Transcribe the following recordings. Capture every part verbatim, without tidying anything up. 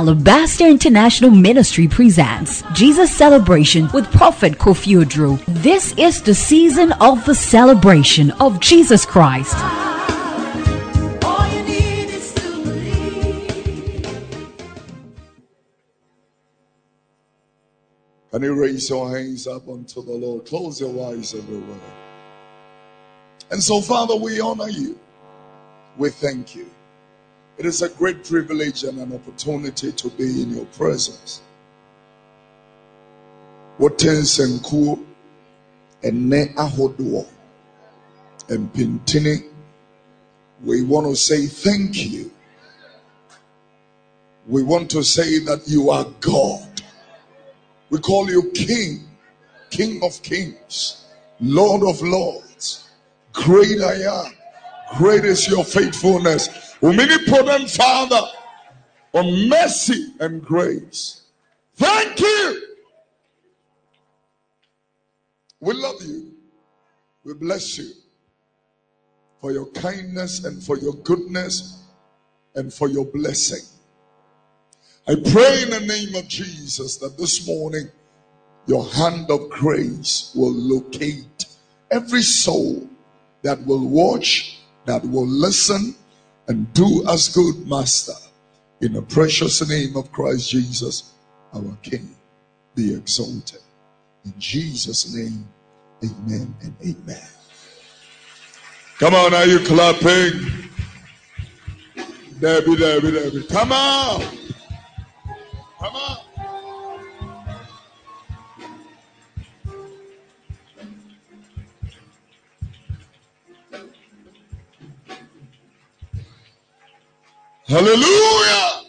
Alabaster International Ministry presents Jesus Celebration with Prophet Kofi Odro. This is the season of the celebration of Jesus Christ. All you need is to believe. Can you raise your hands up unto the Lord? Close your eyes, everyone. And so, Father, we honor you. We thank you. It is a great privilege and an opportunity to be in your presence. What is and cool and ne ahodo and pintini. We want to say thank you. We want to say that you are God. We call you King, King of Kings, Lord of Lords. Great I am. Great is your faithfulness. Omnipotent Father of mercy and grace. Thank you. We love you. We bless you for your kindness and for your goodness and for your blessing. I pray in the name of Jesus that this morning your hand of grace will locate every soul that will watch, that will listen, and do us good, Master. In the precious name of Christ Jesus, our King, be exalted. In Jesus' name, amen and amen. Come on, are you clapping? Debbie, Debbie, Debbie. Come on. Come on. Hallelujah.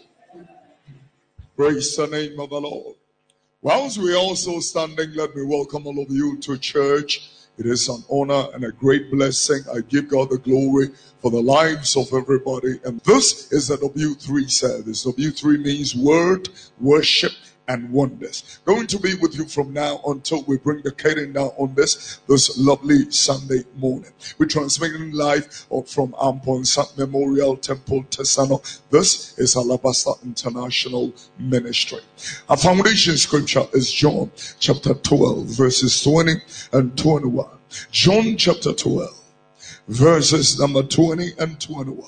Praise the name of the Lord. Whilst we are also standing, let me welcome all of you to church. It is an honor and a great blessing. I give God the glory for the lives of everybody. And this is the W three service. W three means word, worship, and wonders. Going to be with you from now until we bring the curtain down on this this lovely Sunday morning. We're transmitting live from Amponsa Memorial Temple, Tesano. This is Alabaster International Ministry. Our foundation scripture is John chapter twelve, verses twenty and twenty-one. John chapter twelve, verses number twenty and twenty-one.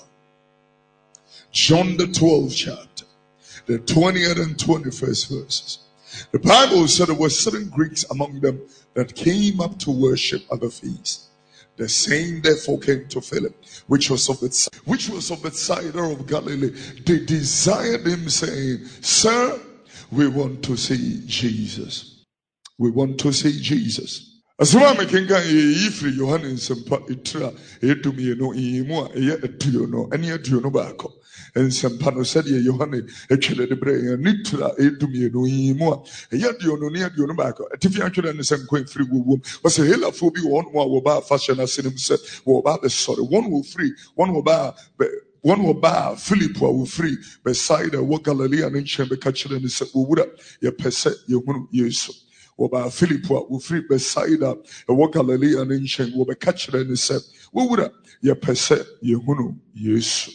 John the twelfth chapter, the twentieth and twenty-first verses. The Bible said there were certain Greeks among them that came up to worship at the feast. The same therefore came to Philip, which was of Bethsaida, which was of Bethsaida of Galilee. They desired him, saying, Sir, we want to see Jesus. We want to see Jesus. Asuma mekenka yifri Yohanes sempa itra edumi no imu eye etuyo no ene etuyo no baako ensempa no said ye Yohane etwele de bre nitra edumi no imu eye etuyo no ne etuyo no baako atifi atwele ne semko free wowom o say hela fo bi won mo wo ba fashion asenim se wo ba be sorry one will free one will ba one will buy Philip will free beside the Galilee and in Chamber catcher and said, Would ye pese ye wonu Yesu. Oba Philip will free beside a walk Galilee and ancient will be catched and said, What would ye pese ye hunu yes?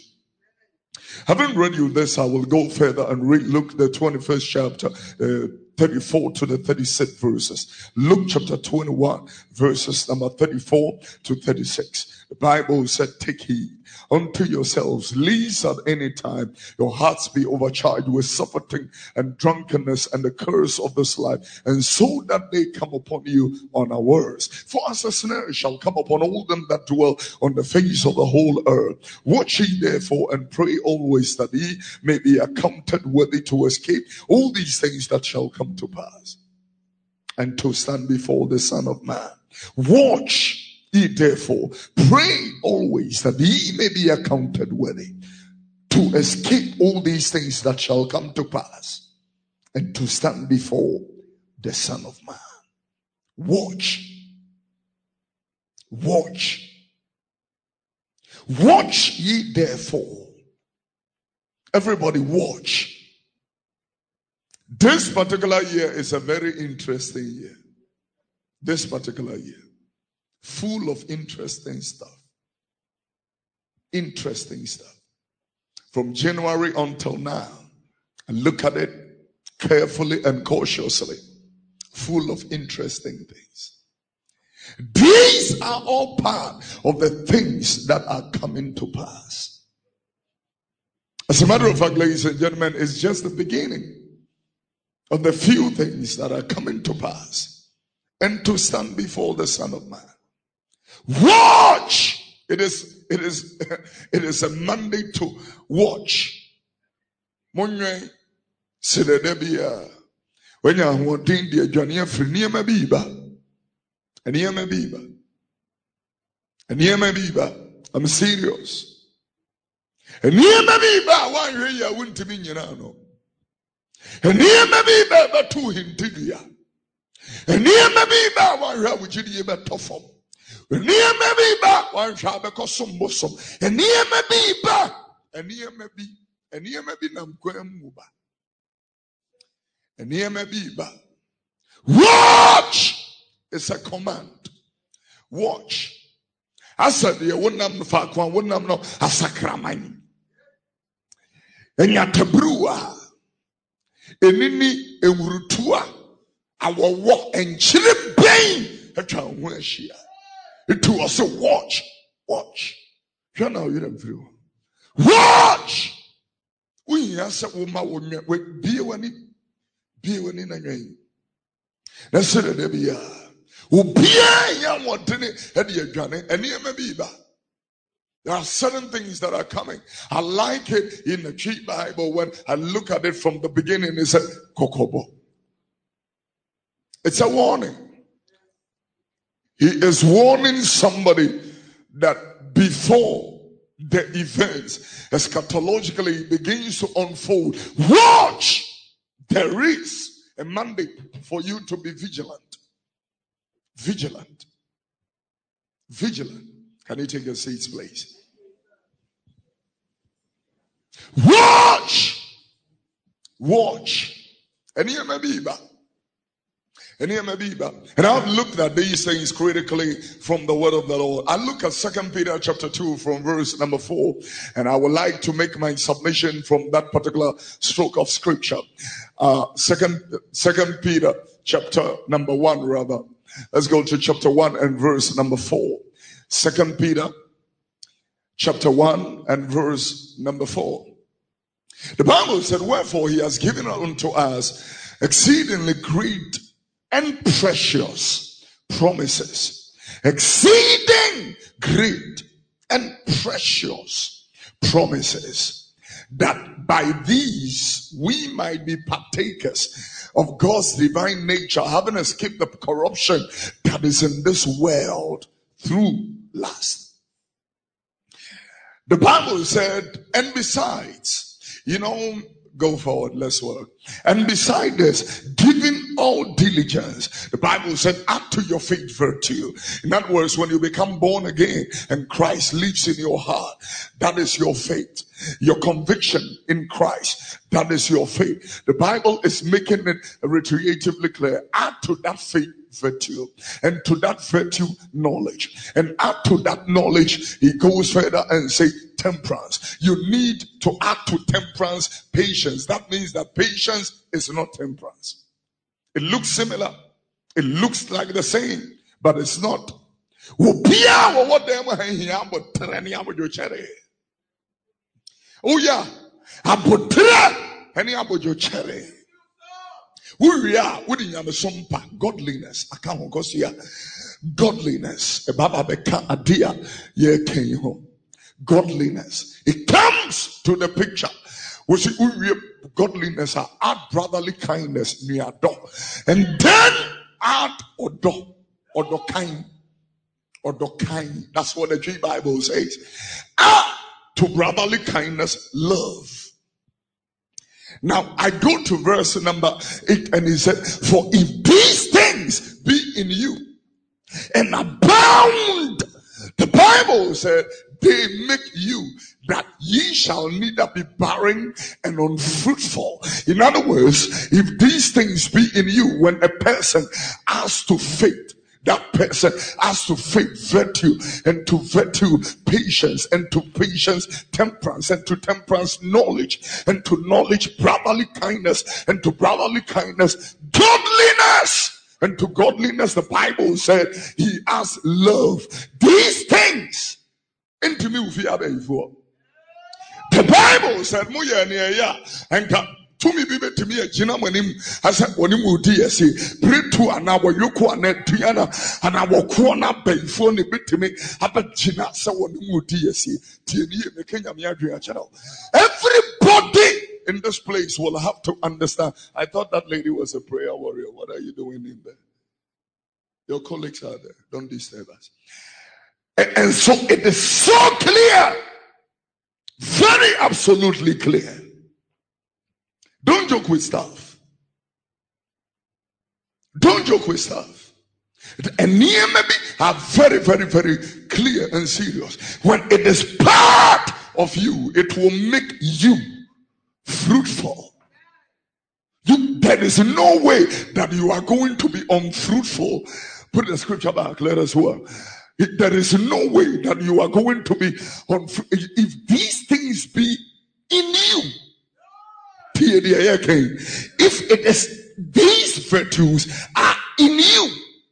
Having read you this, I will go further and read Luke the twenty-first chapter, uh, thirty-four to the thirty-six verses. Luke chapter twenty-one, verses number thirty-four to thirty-six. The Bible said, Take heed unto yourselves, lest at any time your hearts be overcharged with suffering and drunkenness and the curse of this life, and so that they come upon you unawares. For as a snare shall come upon all them that dwell on the face of the whole earth. Watch ye therefore and pray always that ye may be accounted worthy to escape all these things that shall come to pass, and to stand before the Son of Man. Watch ye therefore, pray always that ye may be accounted worthy to escape all these things that shall come to pass, and to stand before the Son of Man. Watch. Watch. Watch ye therefore. Everybody watch. This particular year is a very interesting year. This particular year. Full of interesting stuff. Interesting stuff. From January until now, Look at it carefully and cautiously, full of interesting things. These are all part of the things that are coming to pass. As a matter of fact, ladies and gentlemen, it's just the beginning of the few things that are coming to pass and to stand before the Son of Man. Watch! It is, it is, it is a mandate to watch. Monye sidedebia when you want to India, Johnny Frenia Biba, and Yama Biba, and Yama Biba. I'm serious. And Yama Biba, one year I wouldn't be Yanano. And Yama Biba, but two hintidia. And Yama Biba, one year would you be a tough. And Yama Biba, one shall because some bosom. And Yama Biba, and Yama Biba. And here may be Namquemuba. And here may be watch! It's a command. Watch. I said, you wouldn't have no fakwa, wouldn't have no asakramani. And yatabrua. Enini ewurutua. Our walk and chili pain. It was a watch. Watch. You know, you don't feel. Watch! We answer woman would with be one be one in a game. That's it, there be a who be a young one to the Johnny and near maybe. There are certain things that are coming. I like it in the cheap Bible when I look at it from the beginning. It's a kokobo. It's a warning. He is warning somebody that before the events eschatologically begins to unfold, watch! There is a mandate for you to be vigilant. Vigilant. Vigilant. Can you take your seats, please? Watch! Watch! And here may be back. And here may be back. And I've looked at these things critically from the word of the Lord. I look at Second Peter chapter two from verse number four. And I would like to make my submission from that particular stroke of scripture. Uh, second, Second Peter chapter number one, rather. Let's go to chapter one and verse number four. Second Peter chapter one and verse number four. The Bible said, wherefore he has given unto us exceedingly great and precious promises. Exceeding great and precious promises, that by these we might be partakers of God's divine nature, having escaped the corruption that is in this world through lust. The Bible said, and besides, you know, go forward, let's work. And beside this, giving all diligence, the Bible said, add to your faith virtue. In other words, when you become born again and Christ lives in your heart, that is your faith. Your conviction in Christ, that is your faith. The Bible is making it reiteratively clear. Add to that faith virtue, and to that virtue knowledge, and add to that knowledge, he goes further and say temperance. You need to add to temperance patience. That means that patience is not temperance. It looks similar, it looks like the same, but it's not. Oh yeah, cherry. We are godliness. I can't go see godliness. Godliness. It comes to the picture. We see godliness, add brotherly kindness near door, and then add odo, odo kind, odo kind. That's what the G Bible says. Add to brotherly kindness love. Now I go to verse number eight, and he said, for if these things be in you and abound, the Bible said, they make you that ye shall neither be barren and unfruitful. In other words, if these things be in you, when a person adds to faith, That person has to faith virtue, and to virtue patience, and to patience temperance, and to temperance knowledge, and to knowledge brotherly kindness, and to brotherly kindness godliness, and to godliness the Bible said he has love. These things into me before. The Bible said muya niya and to me be to me a jinamanim as a wonimu dsc pray to an hour yoko and diana and our corner bay phone a bit to me about jina so wonimu dsc tni me kenya miadria channel. Everybody in this place will have to understand. I thought that lady was a prayer warrior. What are you doing in there? Your colleagues are there. Don't disturb us. And, and so it is so clear, very absolutely clear. Don't joke with stuff. Don't joke with stuff. And near maybe are very, very, very clear and serious. When it is part of you, it will make you fruitful. You, there is no way that you are going to be unfruitful. Put the scripture back, let us work. There is no way that you are going to be unfruitful. If these things be in you, if it is these virtues are in you,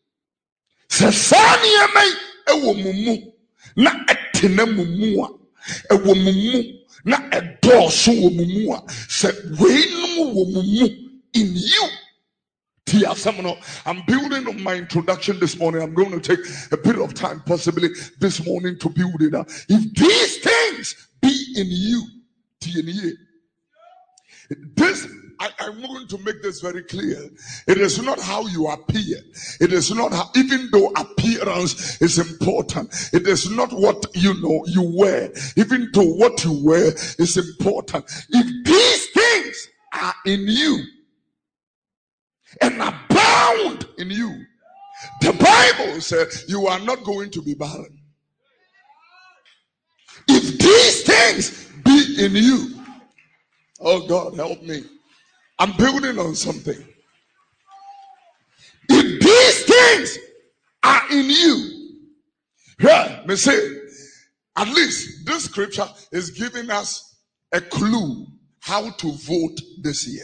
na etena mumua ewo mumu na edoso wo mumua se weinu wo mumu in you. I'm building on my introduction this morning. I'm going to take a bit of time possibly this morning to build it up. If these things be in you, this I, I'm going to make this very clear. It is not how you appear. It is not how, even though appearance is important. It is not what you know you wear. Even though what you wear is important. If these things are in you and abound in you, the Bible says you are not going to be barren. If these things be in you, oh God, help me. I'm building on something. If these things are in you, yeah, me say, at least this scripture is giving us a clue how to vote this year.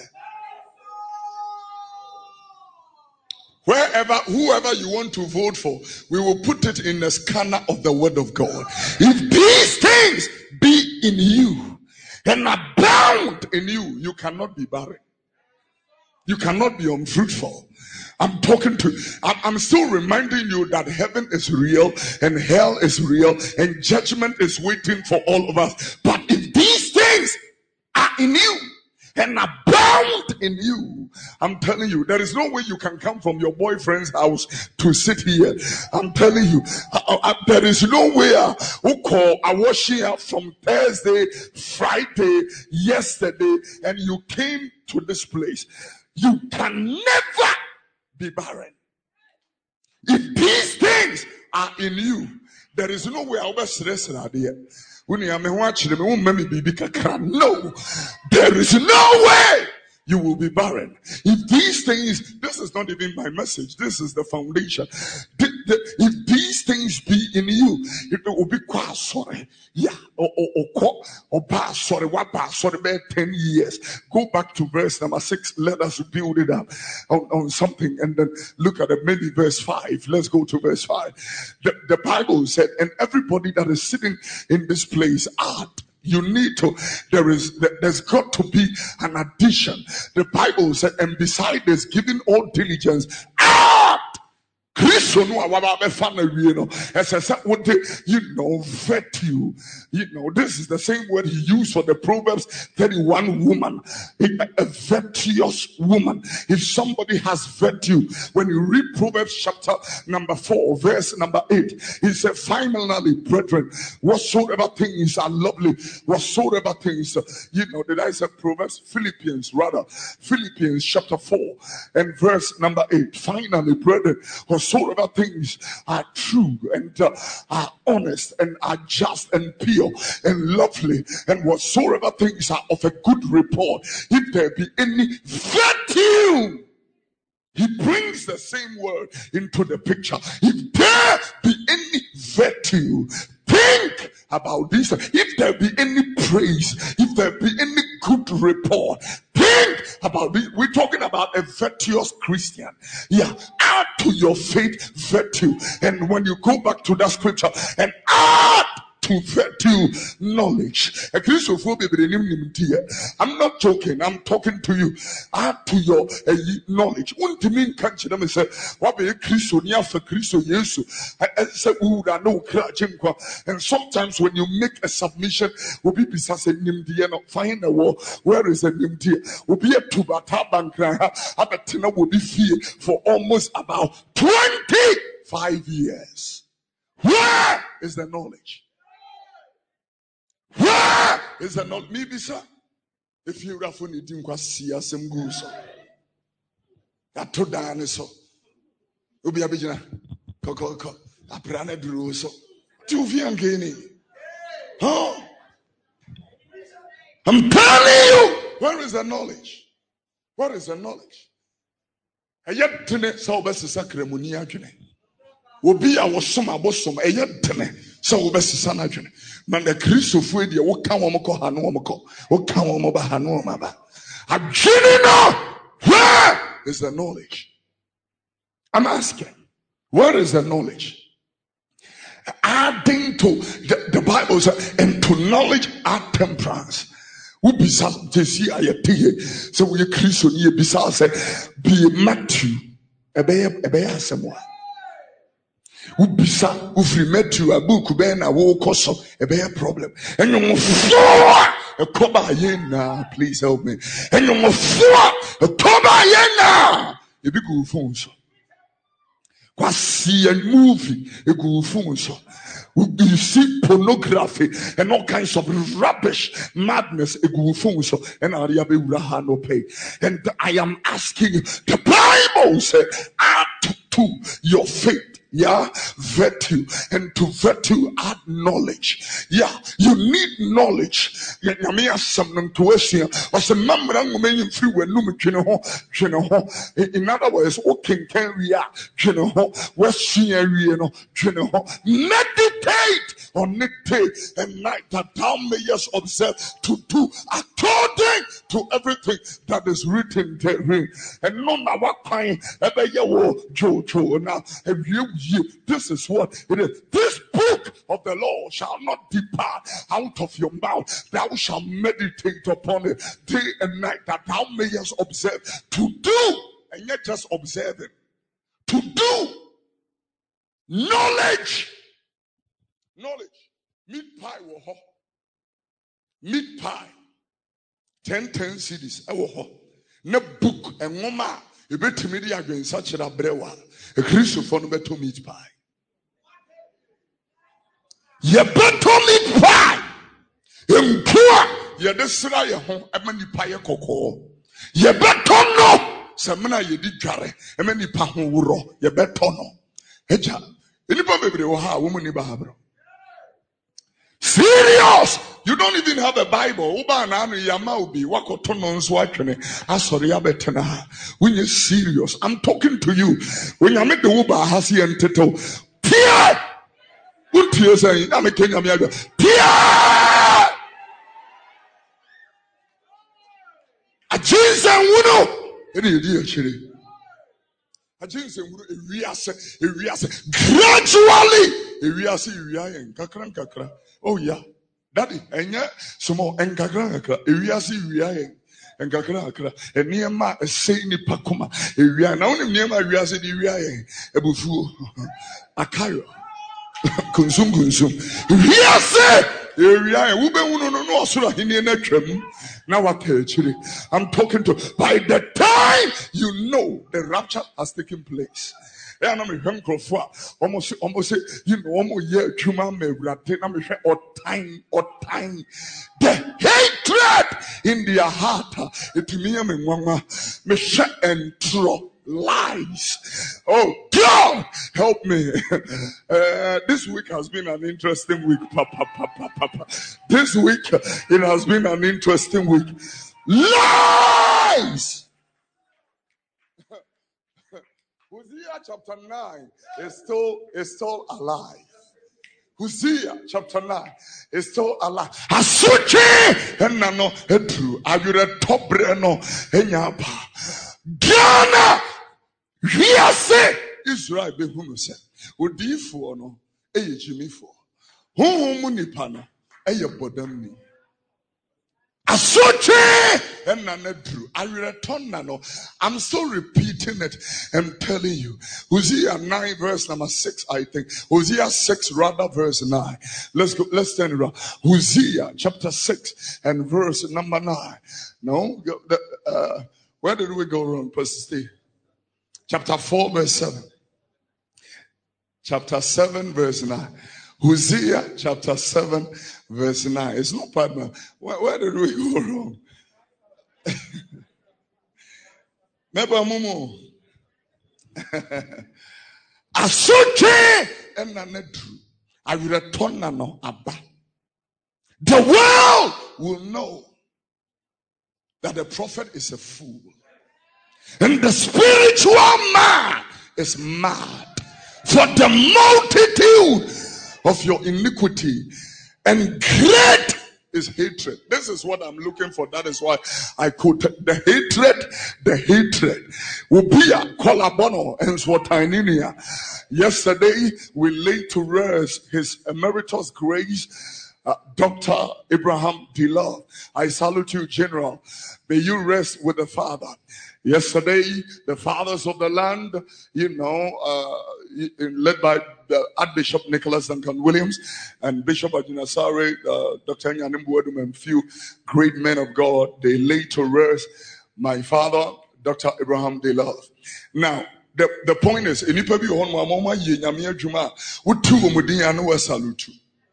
Wherever, whoever you want to vote for, we will put it in the scanner of the word of God. If these things be in you and abound in you, you cannot be barren. You cannot be unfruitful. I'm talking to, I'm, I'm still reminding you that heaven is real and hell is real and judgment is waiting for all of us. But if these things are in you and abound in you, I'm telling you, there is no way you can come from your boyfriend's house to sit here. I'm telling you, uh, uh, there is no way uh, who call I was here from Thursday, Friday, yesterday, and you came to this place. You can never be barren. If these things are in you, there is no way I'll be stressed out here. No, there is no way you will be barren. If these things, this is not even my message, this is the foundation. The, the, if these things be in you, it will be quite sorry. Yeah, or or or or sorry, what sorry, about ten years. Go back to verse number six. Let us build it up on, on something and then look at it. Maybe verse five. Let's go to verse five. The, the Bible said, and everybody that is sitting in this place are. You need to, there is, there's got to be an addition. The Bible said, and beside this, giving all diligence, add. You know, as I said, what they, you know, virtue. You know, this is the same word he used for the Proverbs thirty-one woman, a, a virtuous woman. If somebody has virtue, when you read Proverbs chapter number four, verse number eight, he said, finally, brethren, whatsoever things are lovely, whatsoever things, you know, did I say Proverbs? Philippians, rather, Philippians chapter four and verse number eight. Finally, brethren, whatsoever things are true and uh, are honest and are just and pure and lovely, and whatsoever things are of a good report, if there be any virtue, he brings the same word into the picture. If there be any virtue, think about this. If there be any praise, if there be any good report, think about this. We're talking about a virtuous Christian. Yeah, add to your faith virtue. And when you go back to that scripture and add to virtue knowledge. A Christopher, I'm not joking, I'm talking to you. Add to your uh, knowledge. One to me can't you say, what be a Christo near for Christo Yesu? I say, no, and sometimes when you make a submission, will be beside Nimdiano, find a war. Where is a Nimdia? Will be a Tubata Bankra, Abatina will be feared for almost about twenty-five years. Where is the knowledge? Where is that not me, sir? If you have only didn't see us some goose, that to dinosaur. Ubi Abijana, Coco, a prana druso, two young guinea. Oh, I'm telling you, where is the knowledge? What is the knowledge? And yet, tonight, so best a sacramonia. Will be our summer bosom, a yet tene, so best a son. Man, the Christopher, what come on, Hanomoko, what come on, Hanomaba. I'm kidding. Where is the knowledge? I'm asking, where is the knowledge? Adding to the, the Bible says, and to knowledge add temperance. Who besides to see I tea, so we a Christian ye besides be Matthew, a bear, a bear somewhere. Who beside who free Matthew a book ben a walk also a bear problem. And you must a coba yena, please help me. And you must a coba yena, a big phone so. See a movie, a good phone so. You see pornography and all kinds of rubbish, madness, a good phone so. And I no pay. And I am asking you, the Bible says, add to your faith. Yeah, virtue, and to virtue add knowledge. Yeah, you need knowledge. In other words, okay, can we are, you know, meditate on it day and night that thou mayest observe to do according to everything that is written therein. And no matter what kind, ever you Jojo now, have you. This is what it is. This book of the law shall not depart out of your mouth. Thou shalt meditate upon it day and night, that thou mayest observe to do, and yet just observing. To do knowledge. Knowledge. Meat pie wo ho. Meat pie. Ten ten cities. Ewo ho. Ne book and ngoma. You bet me the against such a brewa. A Christopher no better meat pie. You better meat pie. In poor, you destroy your home. I mean, pie cocoa. You better no. Samana ye did jarre. I mean, the pahon wuro. You better no. Eja. Anybody be the ha woman ibabro. Serious. You don't even have a Bible. Uba na anu yama ubi wako tono nswachene. Asori abetena. When you're serious, I'm talking to you. When you make the uba hasi and teto, Pierre. What Pierre saying? I'm a Kenya miaga. Pierre. A Jesus and wuno. Any idea chili? A Jesus and wuno. A riase. A riase. Gradually. A riase. A riase. Kakran kakra. Oh yeah. Daddy, and yet, some more and Gagranaka, Iriasi Rian, and Gagranaka, and near my Saini Pacuma, Irian, only near my Riasi Rian, a bufu, a Cairo, consume, consume. Riasi, Irian, Uber, no, no, so in the next. Now what actually I'm talking to, by the time you know the rapture has taken place. And I'm a hungry for almost almost you know almost yeah human me rate na me or time or time the hatred in their heart it me me mama me share and throw lies. Oh God, help me. Uh, this week has been an interesting week, papa, papa, papa. This week it has been an interesting week. Lies. Hosea chapter nine is still is still alive. Hosea chapter nine is still alive. Asuche enano edru ayure tobre no enyapa. Ghana wiase Israel behunu se odifo no eye jimifo. Honhom nipa no eye bodamni. Asuche enano edru ayure tonnano. I'm still repeating it and telling you. Hosea nine verse number six, I think. Hosea six rather verse nine. Let's go. Let's turn it around. Hosea chapter six and verse number nine. No, the, uh, where did we go wrong, Pastor Steve? Chapter four verse seven. Chapter seven verse nine. Hosea chapter seven verse nine. It's not part of where, where did we go wrong? Neba mumu. Asuche enanedru. I will return no abba. The world will know that the prophet is a fool. And the spiritual man is mad. For the multitude of your iniquity and great is hatred. This is what I'm looking for. That is why I quoted the hatred. The hatred will be a colabono and swatininia. Yesterday we laid to rest His emeritus grace, uh, Doctor Abraham Delove. I salute you, General. May you rest with the Father. Yesterday, the fathers of the land, you know, uh, led by the Archbishop Nicholas Duncan Williams and Bishop Ajinasare, uh, Doctor Nyanimbuadum, and few great men of God, they laid to rest my father, Doctor Abraham Delove. Now, the, the point is, in Ipabi Honma Mama Ye Nyamia Juma, Utu Umudia no salute.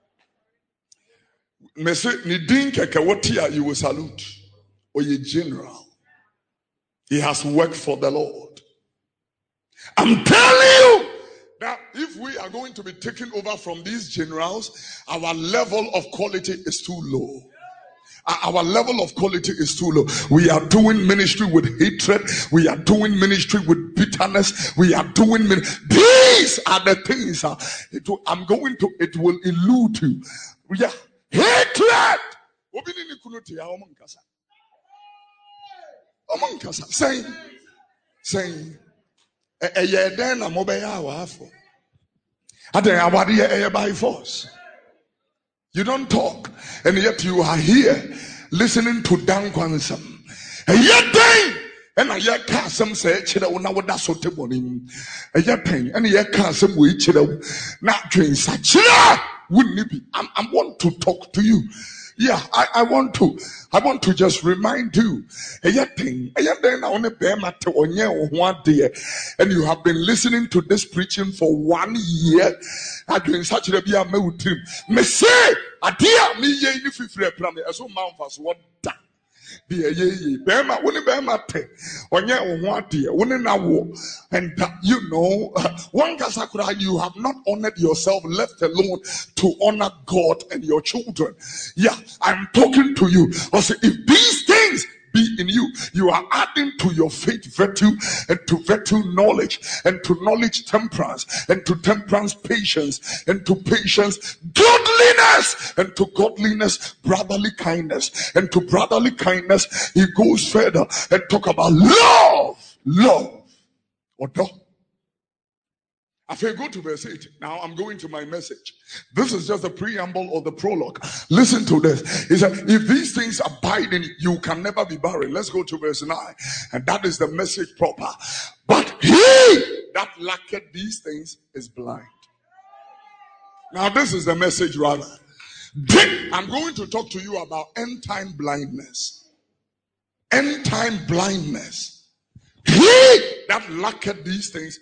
Mese Nidin Kakawatia, you will salute. Or ye general. He has worked for the Lord. I'm telling you that if we are going to be taken over from these generals, our level of quality is too low. Our level of quality is too low. We are doing ministry with hatred. We are doing ministry with bitterness. We are doing min- these are the things. Uh, it will, I'm going to. It will elude you. Yeah, hatred. Omonkasa saying saying eh eh den na mo be ya wa afo adan awade eh by force. You don't talk and yet you are here listening to Dan Kwansam. Eh den and I hear Kasam say chira una woda so teboni eh pen and hear Kasam we chira na dwen sa chira wouldn't be. I I want to talk to you. Yeah, I, I want to I want to just remind you. And you have been listening to this preaching for one year. I've been such a be a team. Me say, Adia me ye if you free plan as so mount as what that. Dear ye, Bema, when Bema te, or ye what dear, when in a war, and uh, you know, uh, one Kasakura, you have not honored yourself, left alone to honor God and your children. Yeah, I'm talking to you. Also, if these things be in you, you are adding to your faith virtue, and to virtue knowledge, and to knowledge temperance, and to temperance patience, and to patience godliness, and to godliness brotherly kindness, and to brotherly kindness he goes further and talk about love, love, or dog. After I go to verse eight, now I'm going to my message. This is just the preamble or the prologue. Listen to this. He said, if these things abide in you, you can never be barren. Let's go to verse nine. And that is the message proper. But he that lacketh these things is blind. Now this is the message rather. I'm going to talk to you about end time blindness. End time blindness. He that lacketh these things,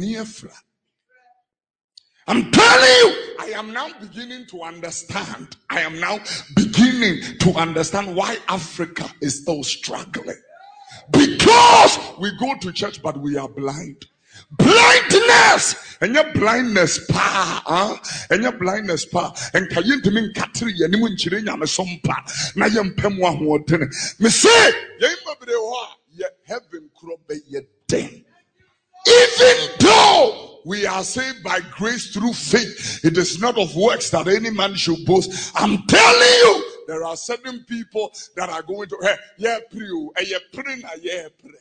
I'm telling you, I am now beginning to understand. I am now beginning to understand why Africa is still struggling. Because we go to church, but we are blind. Blindness! And your blindness, pa, huh? And your blindness, pa. And kayin to mean katri, and you chilling a sompa. Na yam pemwa wotene. Me say, ye heaven crop be ye den. Even though we are saved by grace through faith, it is not of works that any man should boast. I'm telling you, there are certain people that are going to hey, yeah, pray, yeah, pray, yeah, pray.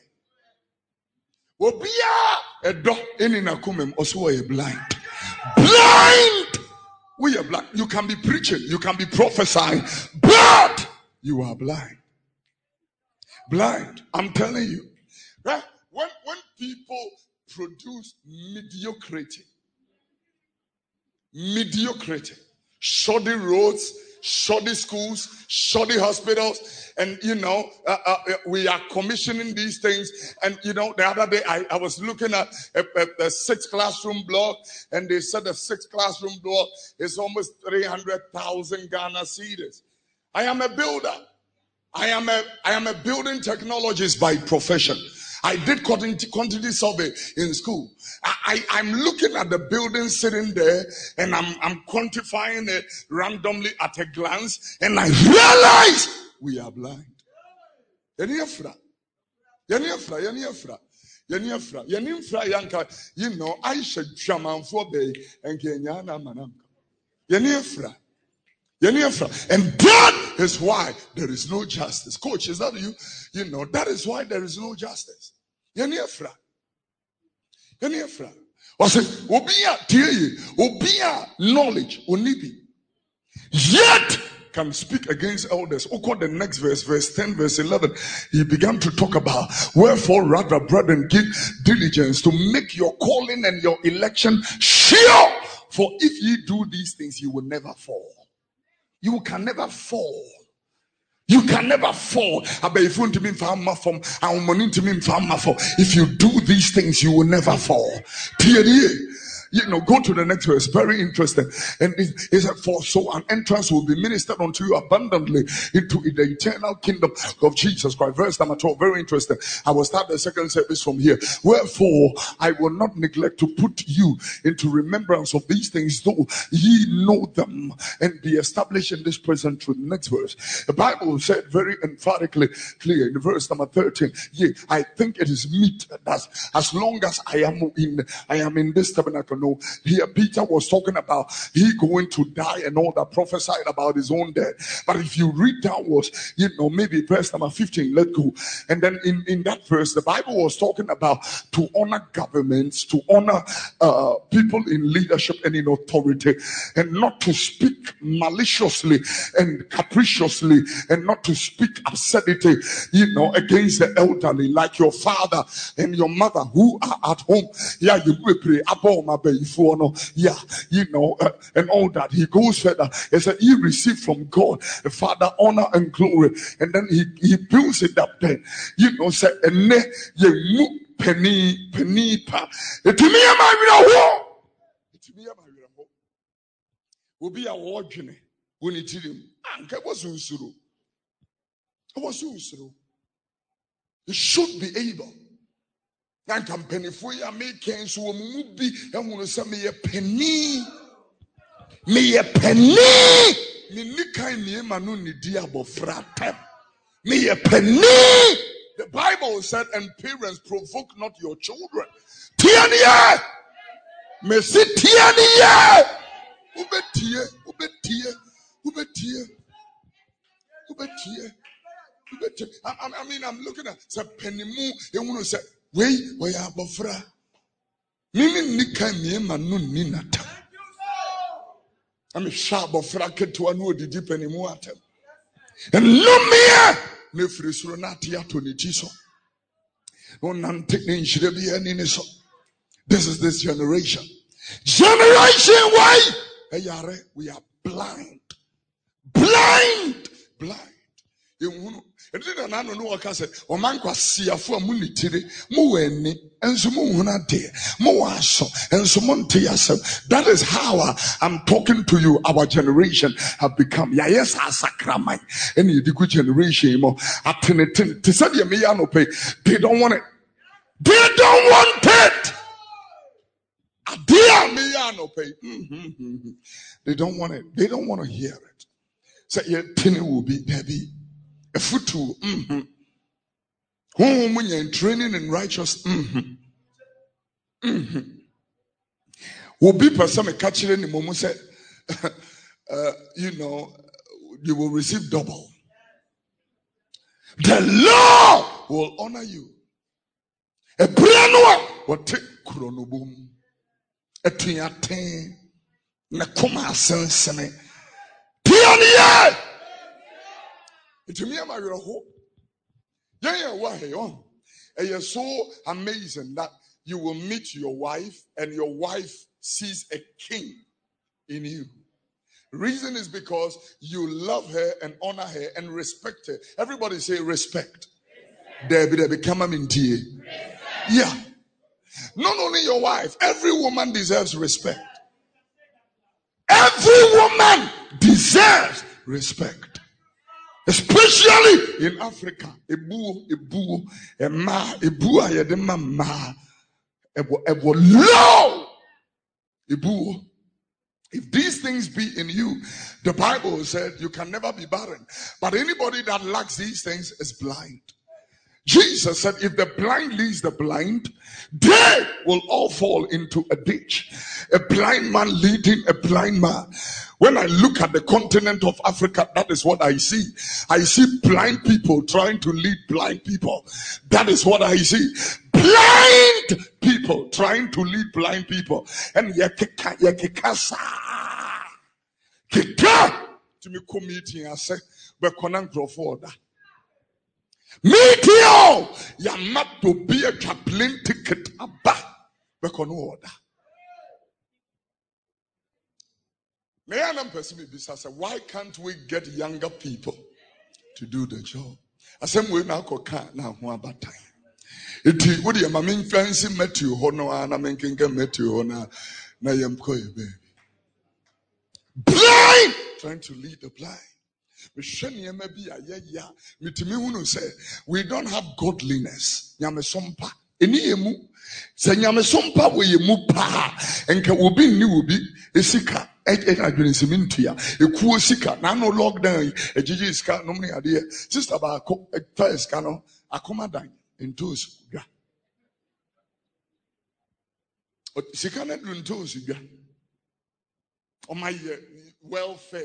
Obia edo eni na kumem also are blind. Blind! We are blind. You can be preaching, you can be prophesying, but you are blind. Blind. I'm telling you. Right? When, when people produce mediocrity, mediocrity, shoddy roads, shoddy schools, shoddy hospitals, and you know, uh, uh, we are commissioning these things. And you know, the other day I, I was looking at a, a, a six classroom block, and they said the six classroom block is almost three hundred thousand Ghana cedis. I am a builder. I am a I am a building technologist by profession. I did quantity, quantity survey in school. I, I, I'm looking at the building sitting there, and I'm, I'm quantifying it randomly at a glance, and I realize we are blind. Yeniafra, Yeniafra, Yeniafra, Yeniafra, Yeniafra, Yanka, you know, I should shaman for bay and Kenyana Manamka. Yeniafra. And that is why there is no justice. Coach, is that you? You know, that is why there is no justice. Yeniafra. Yeniafra. Was it Obia T Obia knowledge Onibi. Yet can speak against elders. Oko the next verse, verse ten, verse eleven. He began to talk about wherefore rather, brethren, give diligence to make your calling and your election sure. For if ye do these things, you will never fall. You can never fall. You can never fall. If you do these things, you will never fall. You know, go to the next verse. Very interesting. And it, it said, for so an entrance will be ministered unto you abundantly into the eternal kingdom of Jesus Christ. Verse number twelve. Very interesting. I will start the second service from here. Wherefore, I will not neglect to put you into remembrance of these things, though ye know them, and be established in this present truth. Next verse. The Bible said very emphatically clear in verse number thirteen. Yea, I think it is meet that as long as I am in, I am in this tabernacle. No, here Peter was talking about he going to die and all that, prophesied about his own death. But if you read downwards, you know, maybe verse number fifteen, let go. And then in, in that verse, the Bible was talking about to honor governments, to honor uh, people in leadership and in authority, and not to speak maliciously and capriciously, and not to speak absurdity, you know, against the elderly, like your father and your mother who are at home. Yeah, you will pray about yeah, you know, uh, and all that. He goes further. He said, he received from God the Father honor and glory, and then he, he builds it up there. You know, say, and ne ye penny penny pa. It to me, my real It to me, my real will be a watching when it him. And it was unsuru. It was unsuru. You should be able. And company for you making so movie and want to say me a penny, me a penny, me nika me manu ni diabo fratem, me a penny. The Bible said, and parents provoke not your children. Tiania, me see tiania, ubetie, ubetie, ubetie, ubetie, ubetie. I mean, I'm looking at say penny mu. You want to say. Wey oya abofra mimi nika miema no ni natam am sha abofra ketewa no odidi panimu atam no me ne frisuro na ate ato ne ti so no nante ne nhire bi ani ne so. This is this generation generation why ayare we are blind blind blind. And then I don't know what I said. O man kwa siafo amunitire mo weni enso mo huna de mo aso enso mo nte yasem. That is how I, I'm talking to you. Our generation have become ya yes asakramai. Any the good generation mo atenetin. Te said me ya no pay. They don't want it. They don't want it. Adia me ya no pay. They don't want it. They don't want to hear it. Say your penny will be baby. A footstool, mm-hmm. Home in training in righteous, mm-hmm. Will be person catching in the moment say, uh, you know, you will receive double. The Lord will honor you. A brand will take chronobum. A tiatin. Nakuma sensene. Tiania. It's me, my hope. Yeah, yeah, why? Oh, and you're so amazing that you will meet your wife and your wife sees a king in you. Reason is because you love her and honor her and respect her. Everybody say respect. There be become a mintie. Yeah. Not only your wife, every woman deserves respect. Every woman deserves respect. Especially in Africa. Ebu, ebu, ema, ebu ayedema ma. Ebo, ebo, low. Ebu. If these things be in you, the Bible said you can never be barren. But anybody that lacks these things is blind. Jesus said, if the blind leads the blind, they will all fall into a ditch. A blind man leading a blind man. When I look at the continent of Africa, that is what I see. I see blind people trying to lead blind people. That is what I see. Blind people trying to lead blind people. And yakeka yakekasa. Kika to me committee I say we connect for Meteor yamat to be a chaplain ticket aba we can order. May I not person be say why can't we get younger people to do the job? Asem we na koka na ho abatan. Iti wo de ma men fancy Matthew ho no ana men kenka Matthew ho na na yam koy baby. Blind trying to lead the blind. We don't have godliness. Nyamesompa. Eni emu. Se nyamesompa we yemu pa. Enke obi ni obi esika e adwene semintua. Ekuo sika na no lockdown e gigi sika no mni ade. Sister ba ko e twice ka no akoma dan entos dwa. Sika na entos dwa. Oh my welfare.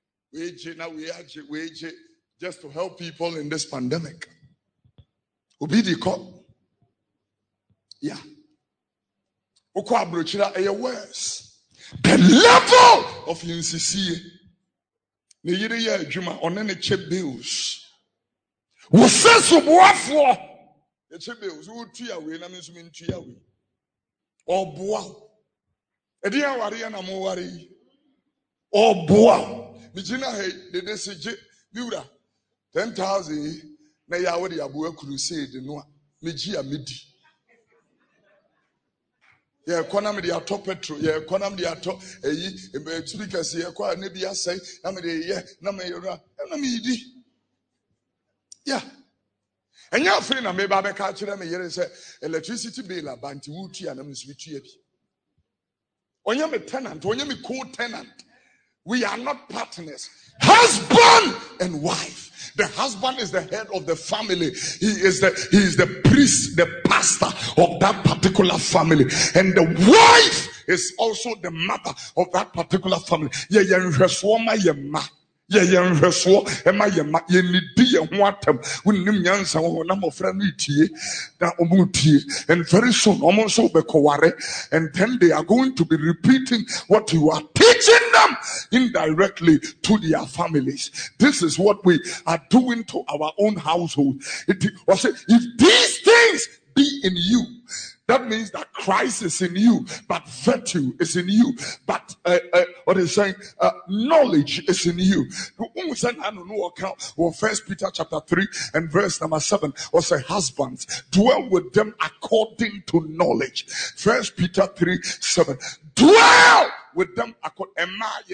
Just to help people in this pandemic. Obidiko. Yeah. Oko abrochira eye worse. The level of insisi. Ne yire ye adwuma one ne che bills. Wo senso boafo. E che bills wo tua we na me so me ntua we. Oboa. E dia ware na mo ware. Oboa. Mijina hey de desije biura ten thousand na ya wo de abu crusade no a meji amedi ye economy de atop petrol ye economy de atop eyi speakers ye kwa na bi asai na me de ye na me yora na me yidi yeah enya afri na me ba be ka kire me yere say electricity bill abanti wutu ya na me so bitu bi onya me tenant onya me co-tenant. We are not partners. Husband and wife. The husband is the head of the family. He is the he is the priest, the pastor of that particular family. And the wife is also the mother of that particular family. Yeah, yeah, yeah, yeah, reso ema yema ye nidi ye ho atam wonnim nyansa ho na mofra no tie na omutie and very soon omo so be koware and then they are going to be repeating what you are teaching them indirectly to their families. This is what we are doing to our own household. It was if these things be in you, that means that Christ is in you, but virtue is in you, but uh, uh, what is saying, uh, knowledge is in you. Well, First Peter chapter three and verse number seven was say, husbands, dwell with them according to knowledge. First Peter three seven, dwell with them according.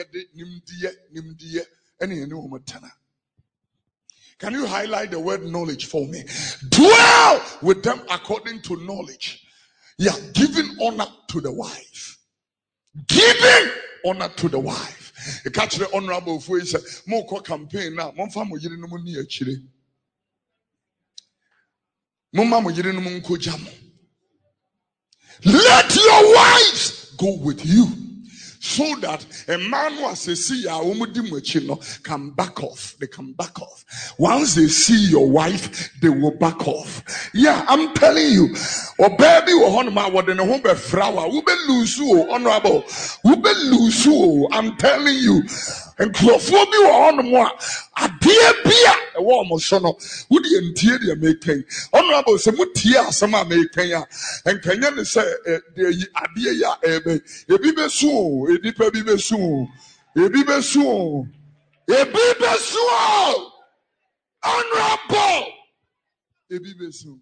Can you highlight the word knowledge for me? Dwell with them according to knowledge. Yeah, giving honor to the wife. Giving honor to the wife. You catch the honorable voice. Moko campaign now. Monfa mo yiri no mu ni achire. Mumma mo yiri no mu nko jamo. Let your wives go with you, so that a man who has a see can back off. They can back off. Once they see your wife, they will back off. Yeah, I'm telling you. Or baby, or on my what in a home flower, we be lose you, honorable. We be lose you. I'm telling you. And clophobia on more. A dear beer, a warm son of would the interior making. Honorable, some would tear some are making. And Kenyan say, the idea, a baby soon, a deeper baby soon, a baby soon, a baby soon, honorable, a baby soon,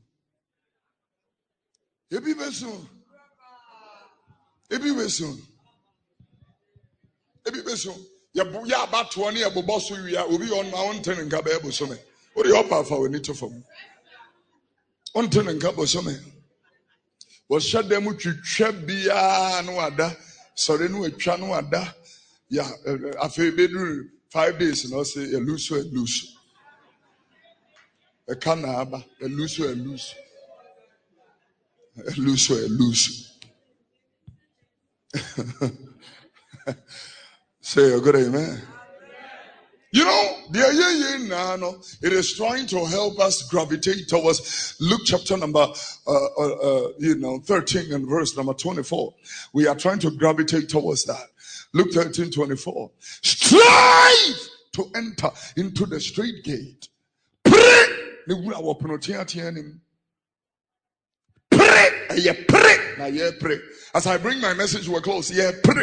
a baby soon, a baby soon, a baby soon. Ya ya about twenty abo boss we are obi on mountain and gabe abo so me. What do you offer for we need to form? On ten and gabo so me. Was shut them with bia no ada. Sorry no etwa no ada. Ya afi bedru five days and I say a loose a loose. A canaba, a loose a loose. A loose a loose. Say a good amen. You know, the yeah, yeah, no, it is trying to help us gravitate towards Luke chapter number, uh, uh, uh, you know, thirteen and verse number twenty-four. We are trying to gravitate towards that. Luke thirteen, twenty-four. Strive to enter into the straight gate. Pray. Pray. Yeah, pray. Now, yeah, pray. As I bring my message to a close, yeah, pray.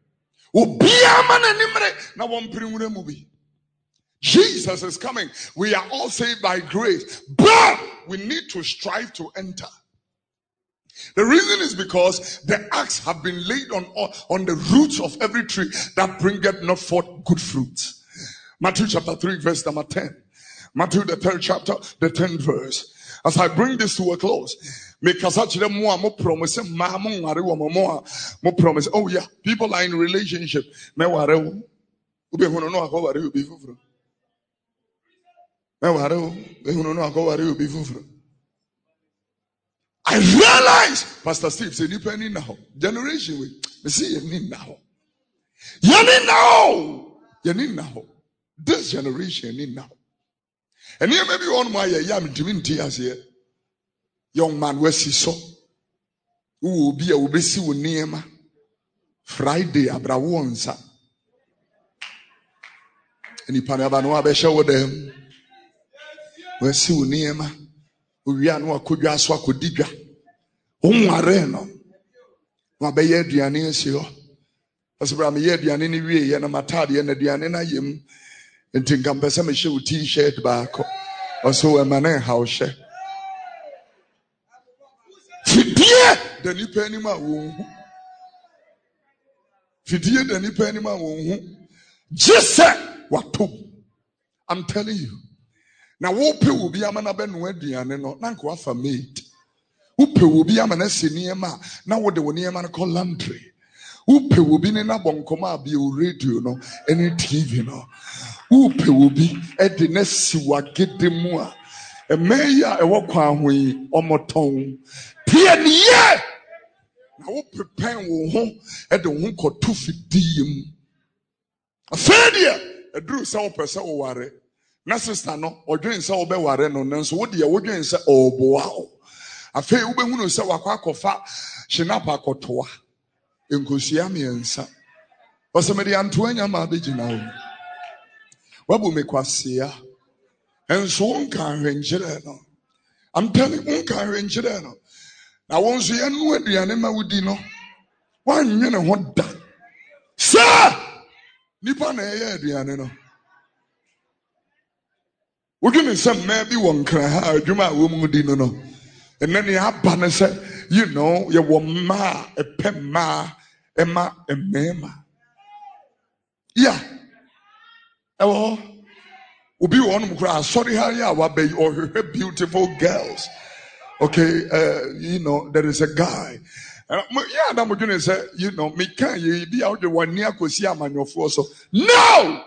Jesus is coming. We are all saved by grace, but we need to strive to enter. The reason is because the axe have been laid on, on the roots of every tree that bringeth not forth good fruits. Matthew chapter three, verse number ten. Matthew the third chapter, the tenth verse. As I bring this to a close, more promise, more promise. Oh yeah, people are in relationship. I realize, Pastor Steve said, you need now. Generation we see you need now. You need now. You need now. This generation need now. And here maybe one more yam doing tears here. Young man, where see so? Who will be a ubesi near Friday, Abra Wonsa. And you panabano abesha with them. Where see near ma? We are no could aswa could digga. Umwareno. Mabeye diane sio. As Bram ye diane we and a matadi and a diana yim. And think I'm person me show t-shirt back. Also a man house. Fidie the new penny ma woo. Fidie the new penny ma woo. Just say what to. I'm telling you. Now wope will be a man aben wediane no nanko afa mate. Wope will be a man seniema. Now what the one man call laundry. Wope will be in a bonkoma be radio no any T V no. Wope will be at the next get the mua. A mayor a walk away omoton. Pian ye. Now wope pen will home at the one called two fifty. A failure. A drew some person worry. Na sister no odwen se wo be ware no nanso wo de ye wodwen se oboa o afi wo be hunu se wakwa kofa shinapa kotoa enkosia miensa osemede anto anya ma begina wo wabu mekwasia enso nka hwenjere no I'm telling you nka hwenjere no na wonso ye nu aduane ma wudi no wanwe ne ho da sa nipa na ye aduane no. We're going to say maybe one cry, you might woman no no. And then you have banner say, you know, you want ma a pen ma a ma a mema. Yeah. Oh, will be one cry. Sorry, how you are, baby, or her beautiful girls. Okay, uh, you know, there is a guy. Uh, yeah, I'm going to say, you know, me can you be out the one near Kosia man your force. No!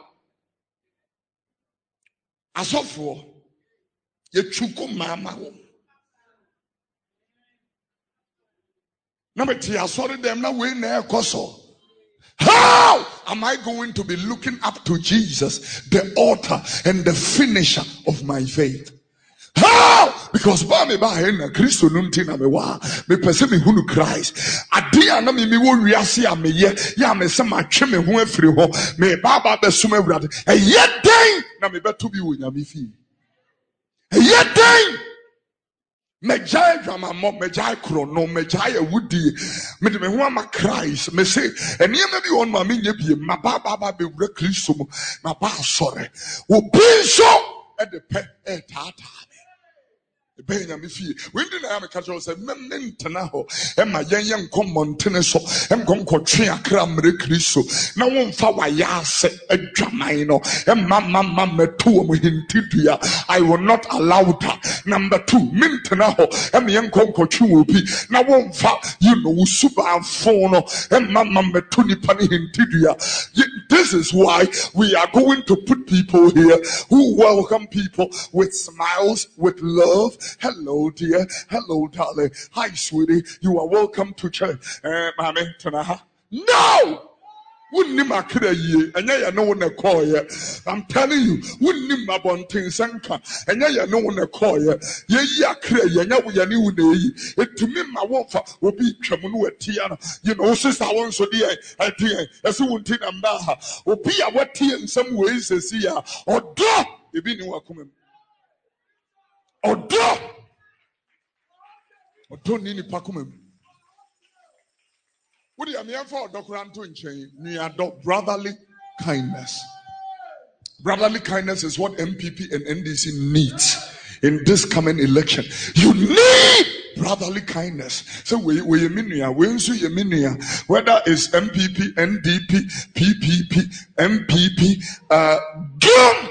Asofo ye chuku mama wo Number three, sorry them now we never koso. How am I going to be looking up to Jesus, the author and the finisher of my faith? How? Because ba me ba he na Kristo no nti na me wa me pese me hunu Christ ade ana me me wo wiase a me ye ya me se ma twe me ho afiri ho me ba ba be sum awurade e ye den na me beto bi wo nyame fi e ye den me jai drama mo me jai krono me jai awudi me de me ho ama Christ me say eni ma bi won ma me nya bi ma ba ba ba be wura Kristo mo na ba sore wo bi so e de pe e ta ta when did I am a catcher said, Mentana ho, Emma Yan come Monteneso, and Goncotria Cramre Criso. Now one fawa yase a dramino, and mamma mamma two in Tibia. I will not allow that. Number two, Mentana ho, and young Concochu will be. Now one fa, you know, super phono, and mamma tuni pani in Tibia. This is why we are going to put people here who welcome people with smiles, with love. Hello, dear. Hello, darling. Hi, sweetie. You are welcome to church. Uh, Mommy, Tanaha. No! Wouldn't him a ye, and ya no one a call ye. I'm telling you, wouldn't him a bonting sanka, and ya no one a call ye. Ye ya cray, ya know ya knew day. It to me, my wafa will be Chamunu at Tiana. You know, sister, I want so dear, I think, as you won't in Baha, or be a wet tea in some ways, as ya, or drop the being welcome. Odo Odo nini pakumem. What do you mean for Dokuranto in chain? We adopt brotherly kindness. Brotherly kindness is what M P P and N D C needs in this coming election. You need brotherly kindness. So we we minia, we you minia, whether it's M P P, N D P, P P P, M P P, uh, Gum.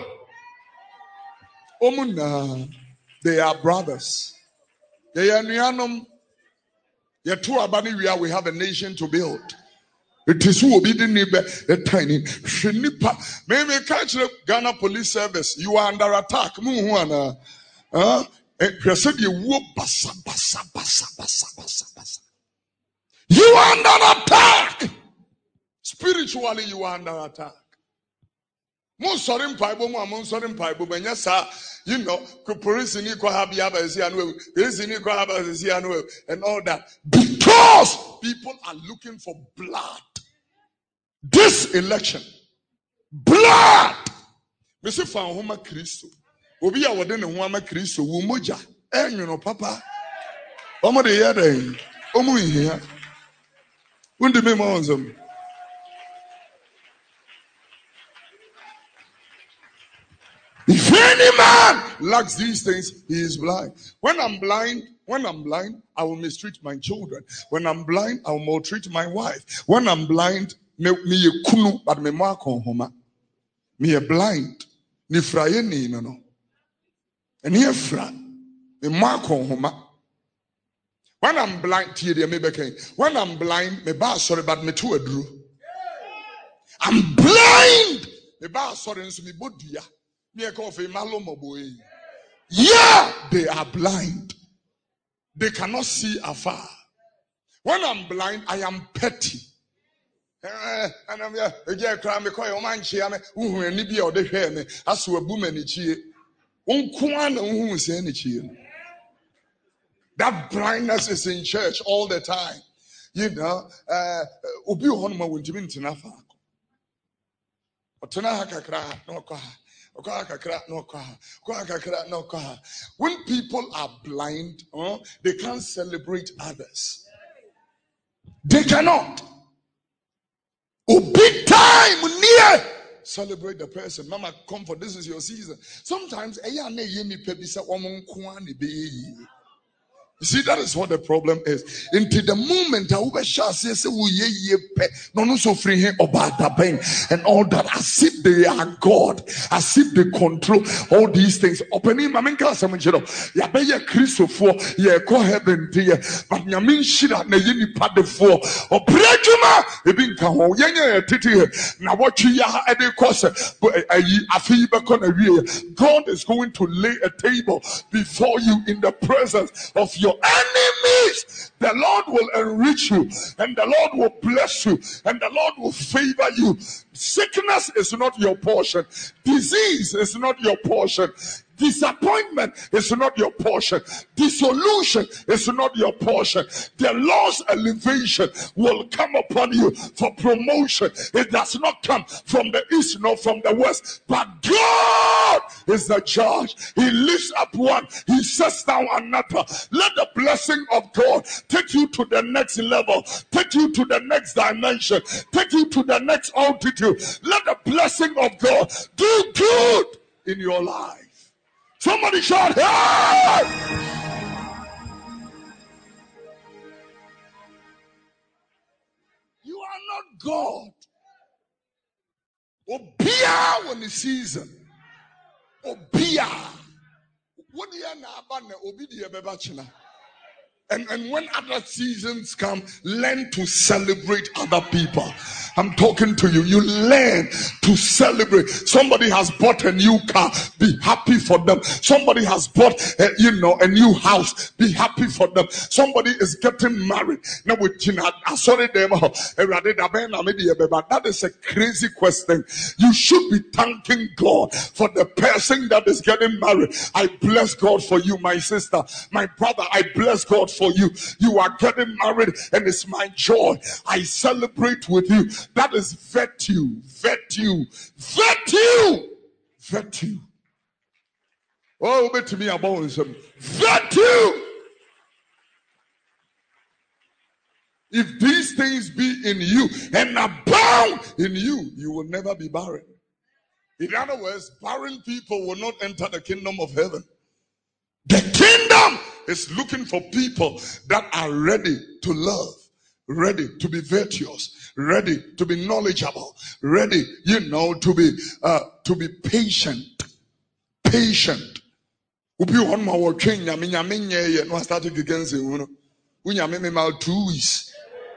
Omuna. They are brothers. They are Nianum. Yet two abani we are, we have a nation to build. It is who will be the neighbor, a tiny Shinipa. Maybe catch the Ghana Police Service. You are under attack. Muhuana. Huh? You are under attack. Spiritually, you are under attack. Most sorry, Pibo, most sorry, Pibo, but yes, sir. You know, police in equal have and all that. Because people are looking for blood. This election, blood. Mister Fahoma Christo. Obi awadene Homa Christo, Wumoja. Eh, you know, Papa. Omo de yere. Omo here. Undi me monzum. If any man lacks these things, he is blind. When I'm blind, when I'm blind, I will mistreat my children. When I'm blind, I will maltreat my wife. When I'm blind, me me kunu, but me ma kon homa. Me a blind. Ni fraye ni no no. And here fra, me ma kon homa. When I'm blind, tie me beke. When I'm blind, me ba sorry, but me too adru. I'm blind. Me ba sorry, nso me bodia. Yeah, they are blind. They cannot see afar. When I'm blind, I am petty. And I'm here. Again, cry me call your man. She am who any be or the hair me. As we boom any cheer. Unkuan who say any cheer. That blindness is in church all the time. You know, uh, Ubi Honma won't even Tinafa. Or Tanaka no car. When people are blind, uh, they can't celebrate others. They cannot. Big time near celebrate the person. Mama, comfort. This is your season. Sometimes, you see, that is what the problem is. Into the moment, I will shall say, no, no, so free him about the pain and all that. As if they are God, as if they control all these things. Opening my main class, I'm in jail. Ya be ya Christo for ya go heaven dear, but ya mean shit at the yini part the four or prejuma. Ebin kaho yanya titi. Now what you ya at the course, but a fever con a God is going to lay a table before you in the presence of your your enemies, the Lord will enrich you, and the Lord will bless you, and the Lord will favor you. Sickness is not your portion. Disease is not your portion. Disappointment is not your portion. Dissolution is not your portion. The Lord's elevation will come upon you for promotion. It does not come from the east nor from the west, but God is the judge. He lifts up one, he sets down another. Let the blessing of God take you to the next level, take you to the next dimension, take you to the next altitude. Let the blessing of God do good in your life. Somebody shout, hey! You are not God. Obia when the season. Obia. What do you know? Obi And, and when other seasons come, learn to celebrate other people. I'm talking to you. You learn to celebrate. Somebody has bought a new car. Be happy for them. Somebody has bought, a, you know, a new house. Be happy for them. Somebody is getting married. Now, with sorry, that is a crazy question. You should be thanking God for the person that is getting married. I bless God for you, my sister, my brother. I bless God for you. You are getting married, and it's my joy. I celebrate with you. That is virtue, virtue, virtue, virtue. Oh, bet to me about some virtue. If these things be in you and abound in you, you will never be barren. In other words, barren people will not enter the kingdom of heaven. The kingdom is looking for people that are ready to love, ready to be virtuous, ready to be knowledgeable, ready, you know, to be uh, to be patient, patient. Upi one more train yami yami nye no started against you. Unyami me mal two weeks.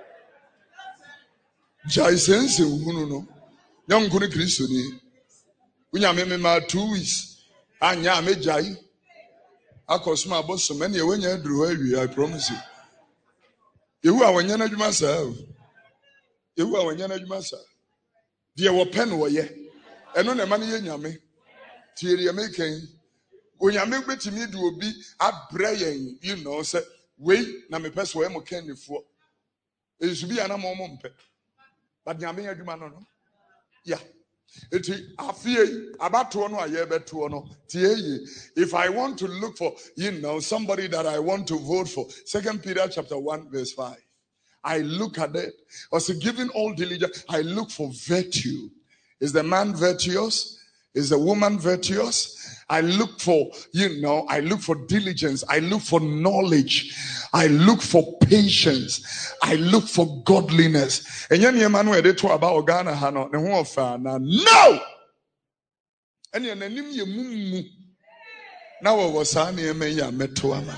Jai sense unu no. Young kuni Kristo ni. Unyami me mal two weeks. Anya me jai. Akosuma boss many when you drew I promise you. You are when you're not myself. You are when you're not myself. Dear were pen were ye. And on a money in yame. Thierry making. When you make me to me do be at Brian, you know, say, wait, na me pass where mo can you for. It should be an amount. But Yammy, you man, no. Yeah. It I fear about to know, I bet to know. If I want to look for, you know, somebody that I want to vote for, Second Peter chapter one, verse five. I look at it. Also, giving all diligence, I look for virtue. Is the man virtuous? Is the woman virtuous? I look for, you know, I look for diligence. I look for knowledge. I look for patience. I look for godliness. And you know, they talk about Ghana, Hano, no. And you know, now I was saying, me met to a man.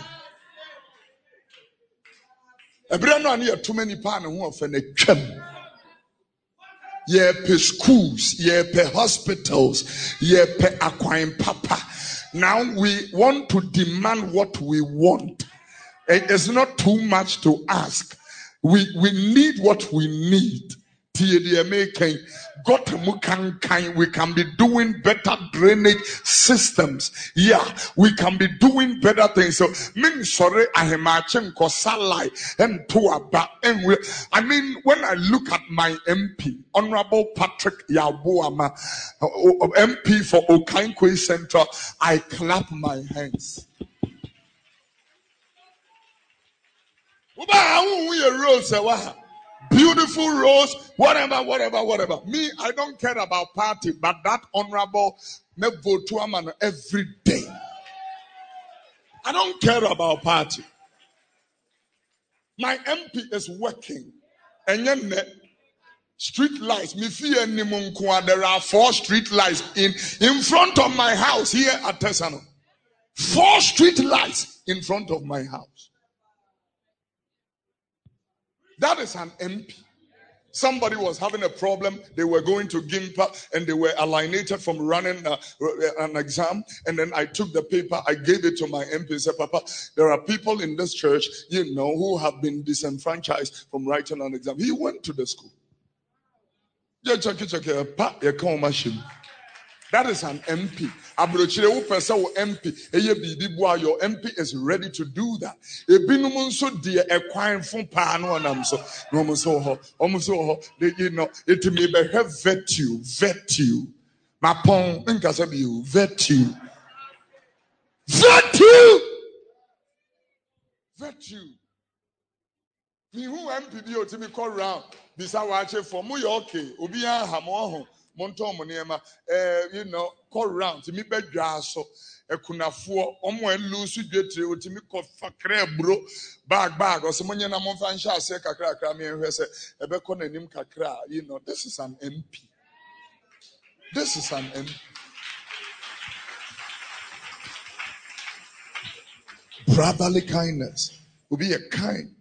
A brand new too many pan who are a chum. Ye pe schools, ye pe hospitals, ye pe aquine papa. Now we want to demand what we want. It is not too much to ask. We we need what we need. We can be doing better drainage systems. Yeah, we can be doing better things. So, min sorry, I am marching kosalai and tuaba. And I mean, when I look at my M P, Honorable Patrick Yabuama, M P for Okankwe Central, I clap my hands. Beautiful rose, whatever, whatever, whatever. Me, I don't care about party, but that honorable me vote to a man every day. I don't care about party. My M P is working. And then street lights. Me fear ni munkwa. There are four street lights in, in front of my house here at Tesano. Four street lights in front of my house. That is an M P. Somebody was having a problem. They were going to Gimpa and they were alienated from running uh, an exam. And then I took the paper, I gave it to my M P. Said, Papa, there are people in this church, you know, who have been disenfranchised from writing an exam. He went to the school. That is an M P. M P. Your M P is ready to do that. You know, it may be vet you, vet you. My pong, vet you, vet you, vet you, vet you. Me who M P be o timi call round. Bisa wache for mu okay. Obi an hamo monto mo niema eh you know call round timi bedwa so ekunafuo omo elusu dwetre otimi ko fakra bro bag bag o se monye na mo fa nsha ase kakra kakra me ehwe se ebe ko nanim kakra. You know, this is an M P. This is an M P. Brotherly kindness will be a kind.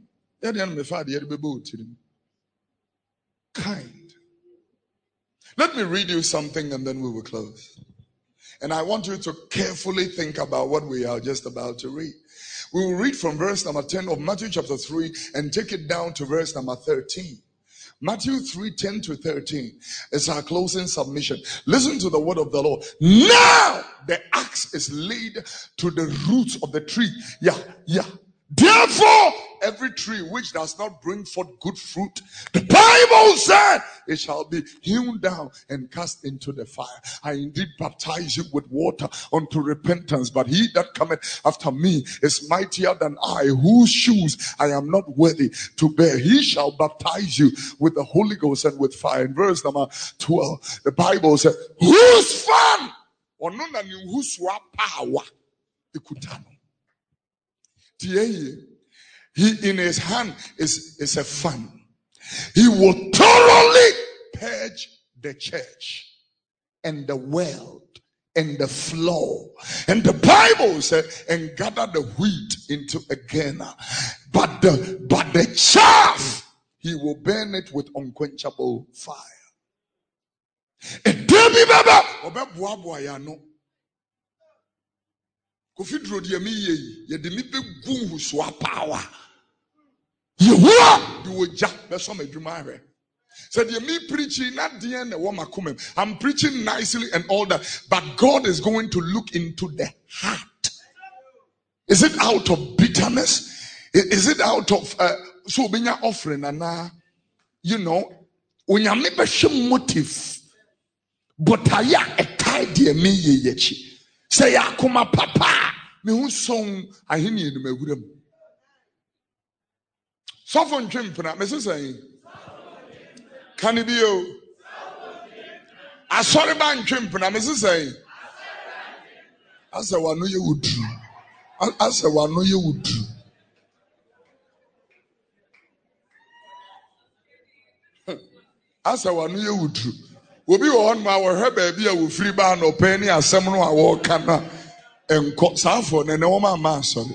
Kind. Let me read you something and then we will close. And I want you to carefully think about what we are just about to read. We will read from verse number ten of Matthew chapter three and take it down to verse number thirteen. Matthew three, ten to thirteen is our closing submission. Listen to the word of the Lord. Now the axe is laid to the roots of the tree. Yeah, yeah. Therefore, every tree which does not bring forth good fruit, the Bible said, it shall be hewn down and cast into the fire. I indeed baptize you with water unto repentance, but he that cometh after me is mightier than I, whose shoes I am not worthy to bear. He shall baptize you with the Holy Ghost and with fire. In verse number twelve, the Bible said, whose fan or none than whose power the kutano. He in his hand is, is a fan. He will thoroughly purge the church and the world and the floor. And the Bible said, and gather the wheat into a garner. But the but the chaff, he will burn it with unquenchable fire. And Kofidro di emi ye ye de mi be gu huso power. Yehowa di oja be so madwuma hwe. Said ye me preaching not the na wo makomem. I'm preaching nicely and all that, but God is going to look into the heart. Is it out of bitterness? Is it out of uh, so benya offering and uh, you know, onyame be hwe motive. But aya etai di emi ye yechi. Say akuma papa me hu song ahini enu magurem sofo ntwempna me say can it be o asori ba ntwempna me say asa wano ye wudru asa wano ye wudru asa wano ye wudru obi wo on ma wo hwe ba bia wo free ba no pani asem no a wo kana enko safo ne ne wo ma ma asori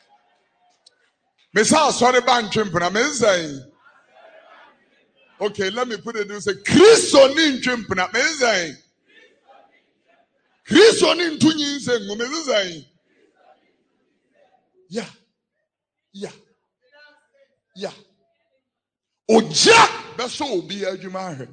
me say asori ba ntwempna me say okay, let me put it this way. Kristo ni ntwempna me say Kristo ni ntunyi nse ngo me say yeah yeah yeah oja beso obi adwuma hwe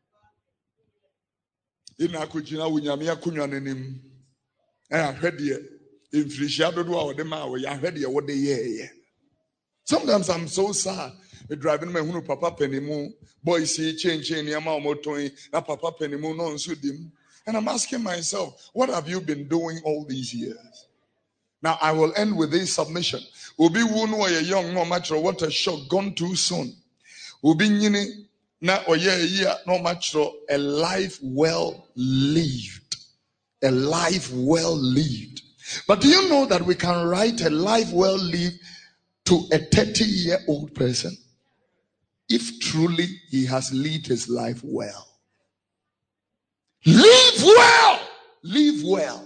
ina kujina wunyame akunwa nanim eh ahwede emfirihia dodo a wode ma wo ya ahwede wode ye. Sometimes I'm so sad. Driving my hunu papa penimu boy see change change niama omotoin na papa penimu no nso dim. And I'm asking myself, what have you been doing all these years? Now I will end with this submission. Obi wunu a young no matter what a shock gone too soon. Obi nyini na oye year no matter a life well lived. A life well lived. But do you know that we can write a life well lived to a thirty year old person if truly he has lived his life well? Live well. Live well.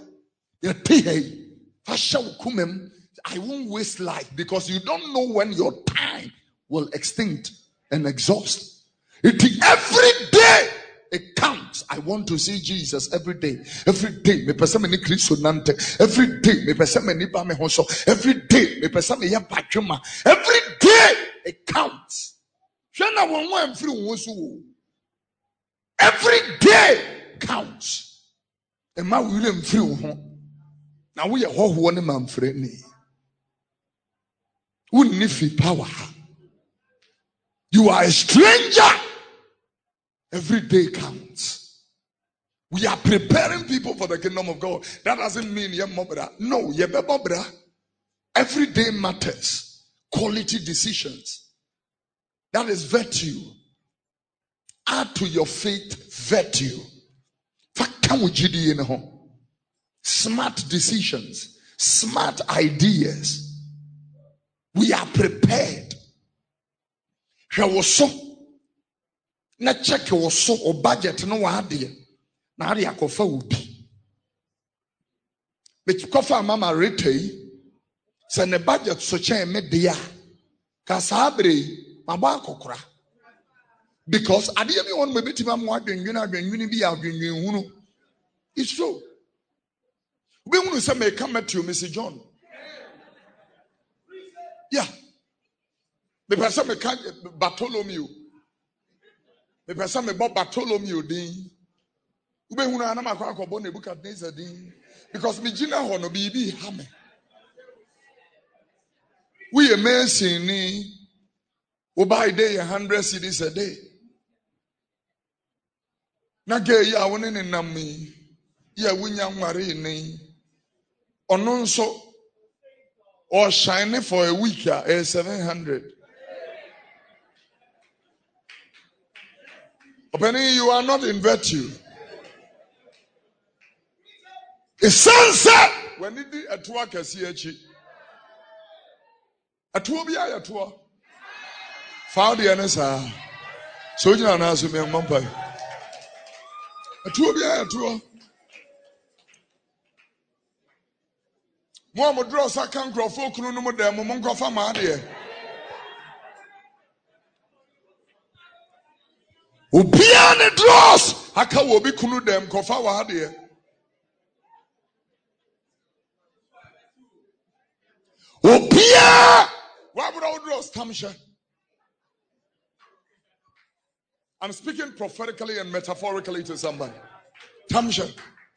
I won't waste life because you don't know when your time will extinct and exhaust. It every day it counts. I want to see Jesus every day. Every day, me pesa me ni Kristo nante. Every day, me pesa me ni ba me hoso. Every day, me pesa me ya badwuma. Every day it counts. Shana won won free won so. Every day counts. Emma William free ho. Na we ye ho ho ne man free ni. Wouldn't fit power. You are a stranger. Every day counts. We are preparing people for the kingdom of God. That doesn't mean you're mobra. No, you're mobra. Every day matters. Quality decisions. That is virtue. Add to your faith virtue. Smart decisions. Smart ideas. We are prepared. There was so na check was so or budget no idea. Na ade akofa obi. But kofa mama retei say ne budget so chen me dia. Ka sabre mabo akokora. Because ade me won me betima mo adwenwene adwenwene bi adwenwene hunu. It's true. We want to say me come to you, Mister John. Yeah. The person me can Bartholomew. The person me Bob Bartholomew din. Ube huna na makwa akobo Nebukadnezar din. Because me jina ho no bibi ha me. We amazing ni. We buy day a hundred cedis a day. Na ge ya woni ne nam mi. Ya wunya nware ni. Ono nso or shining for a week uh, seven hundred. Opening, you are not in virtue. A sunset when it did a tour can see a cheap. A tour be a tour. Found the N S R. So you are not me a mumpai. A tour be a tour. Mo mo draw sa kan crofo kunu no mo dem mo nkofa ma de. Obia ne draws aka wo bi kunu dem kofa wa de. Obia wa bro draws tamsha. I'm speaking prophetically and metaphorically to somebody. Tamsha.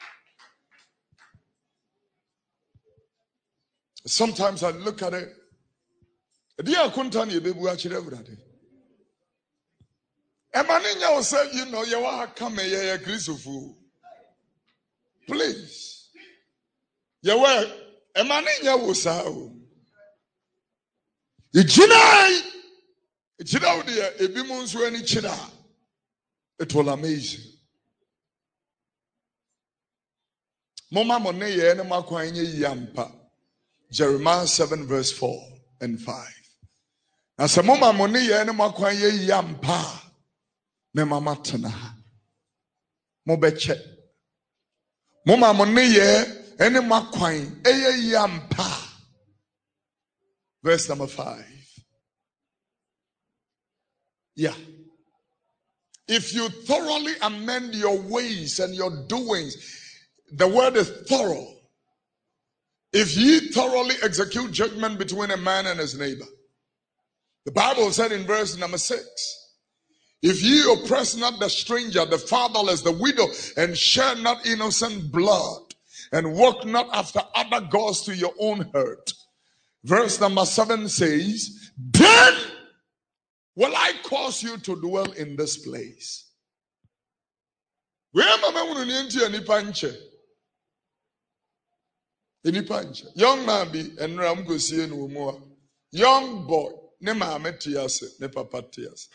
Sometimes I look at it. Dear Kuntani, baby, actually, every day. Emaninya will say, you know, you are coming here, Christopher. Please. You were Emaninya will say, Ijinai, Ijinau dear, Ebimun's when Ichina. It will amaze you. Mama Money, and Makwaini Yampa. Jeremiah seven verse four and five. Na se mama moni ye ne makwan ye yampa me mama tena. Mo beche. Mama moni ye ene makwan eye yampa. Verse number five. Yeah. If you thoroughly amend your ways and your doings, the word is thorough. If ye thoroughly execute judgment between a man and his neighbor. The Bible said in verse number six, if ye oppress not the stranger, the fatherless, the widow, and share not innocent blood, and walk not after other gods to your own hurt. Verse number seven says, then will I cause you to dwell in this place. Young man be and ram go see no more. Young boy, ne mama tiase, ne papa tiase.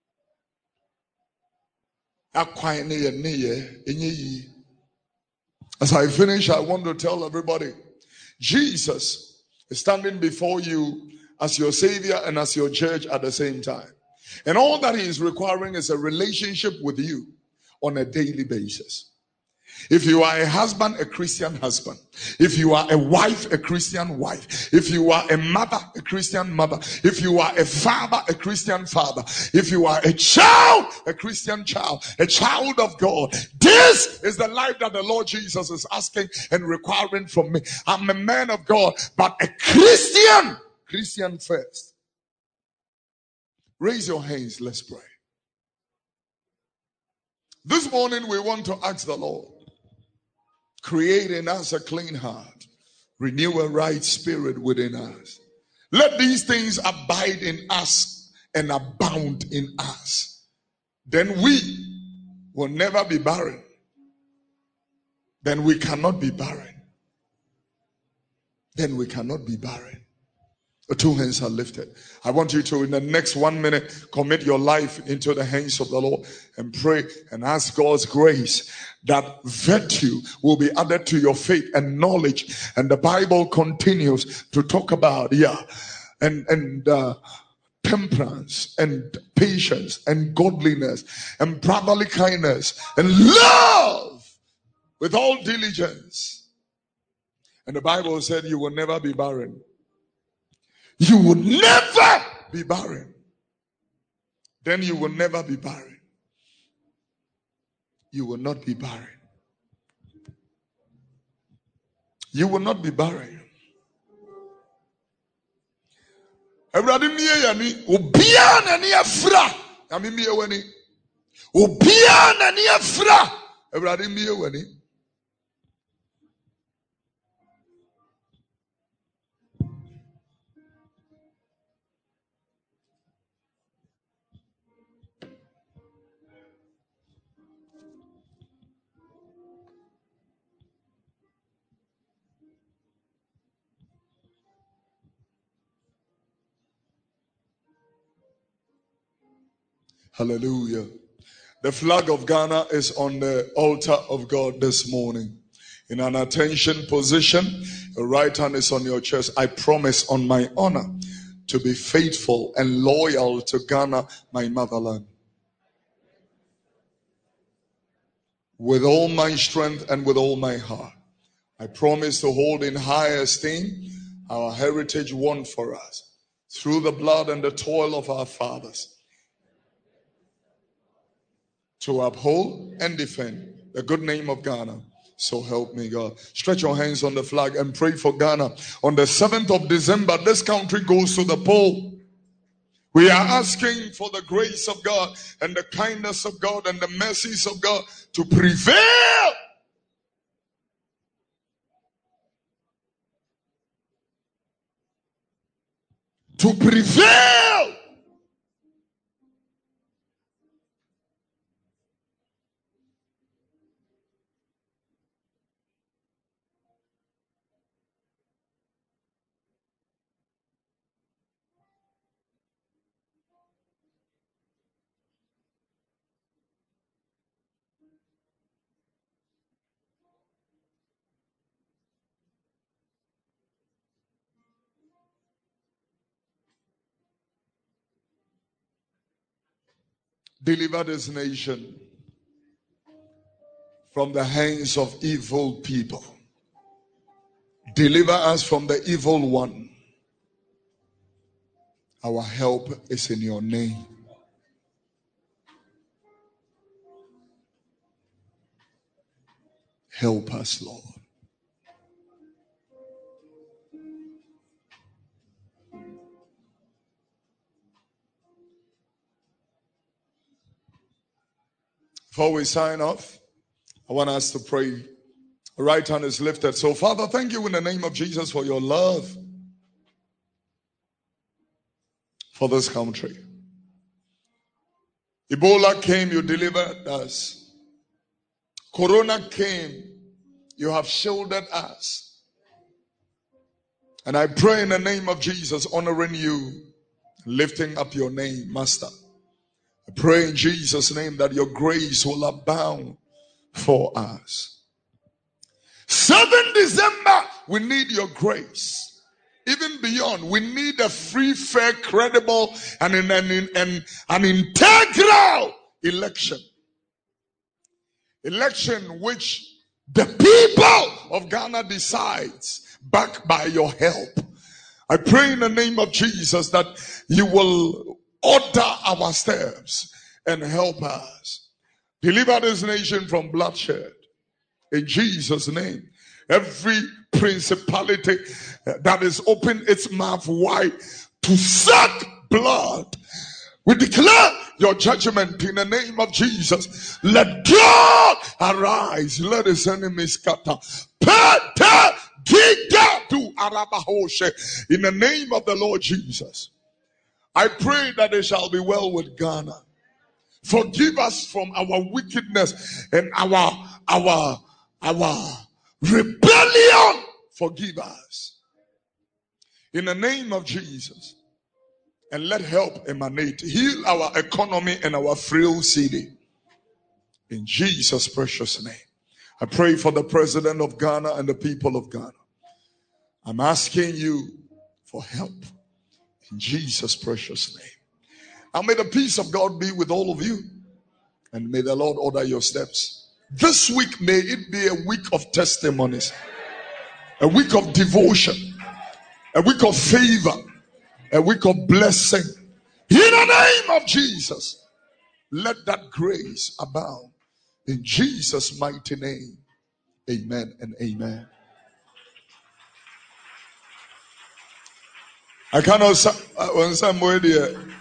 Akwan ne ye ne ye enye yi. As I finish, I want to tell everybody, Jesus is standing before you as your Savior and as your judge at the same time. And all that he is requiring is a relationship with you on a daily basis. If you are a husband, a Christian husband. If you are a wife, a Christian wife. If you are a mother, a Christian mother. If you are a father, a Christian father. If you are a child, a Christian child, a child of God. This is the life that the Lord Jesus is asking and requiring from me. I'm a man of God, but a Christian. Christian first. Raise your hands, let's pray. This morning we want to ask the Lord, create in us a clean heart, renew a right spirit within us. Let these things abide in us and abound in us. Then we will never be barren. Then we cannot be barren. Then we cannot be barren. The two hands are lifted. I want you to, in the next one minute, commit your life into the hands of the Lord and pray and ask God's grace that virtue will be added to your faith and knowledge. And the Bible continues to talk about, yeah, and, and, uh, temperance and patience and godliness and brotherly kindness and love with all diligence. And the Bible said you will never be barren. You will never be barren. Then you will never be barren. You will not be barren. You will not be barren. Everybody mie yani obia na ni afra. Na me mie wani. Obia na ni afra. Everybody mie wani. Hallelujah. The flag of Ghana is on the altar of God this morning. In an attention position, your right hand is on your chest. I promise on my honor to be faithful and loyal to Ghana, my motherland. With all my strength and with all my heart, I promise to hold in high esteem our heritage won for us through the blood and the toil of our fathers, to uphold and defend the good name of Ghana. So help me God. Stretch your hands on the flag and pray for Ghana. On the seventh of December, this country goes to the poll. We are asking for the grace of God and the kindness of God and the mercies of God to prevail. To prevail. Deliver this nation from the hands of evil people. Deliver us from the evil one. Our help is in your name. Help us, Lord. Before we sign off, I want us to pray. The right hand is lifted. So, Father, thank you in the name of Jesus for your love for this country. Ebola came, you delivered us. Corona came, you have shielded us. And I pray in the name of Jesus, honoring you, lifting up your name, Master. I pray in Jesus' name that your grace will abound for us. seventh December, we need your grace. Even beyond, we need a free, fair, credible, and an, an, an, an integral election. Election which The people of Ghana decides, backed by your help. I pray in the name of Jesus that you will order our steps and help us. Deliver this nation from bloodshed. In Jesus' name. Every principality that is open its mouth wide to suck blood, we declare your judgment in the name of Jesus. Let God arise. Let his enemies scatter. In the name of the Lord Jesus. I pray that it shall be well with Ghana. Forgive us from our wickedness and our our our rebellion. Forgive us. In the name of Jesus. And let help emanate. Heal our economy and our frail city. In Jesus' precious name. I pray for the president of Ghana and the people of Ghana. I'm asking you for help. In Jesus' precious name. And may the peace of God be with all of you. And may the Lord order your steps. This week, may it be a week of testimonies. A week of devotion. A week of favor. A week of blessing. In the name of Jesus. Let that grace abound. In Jesus' mighty name. Amen and amen. I cannot say when somebody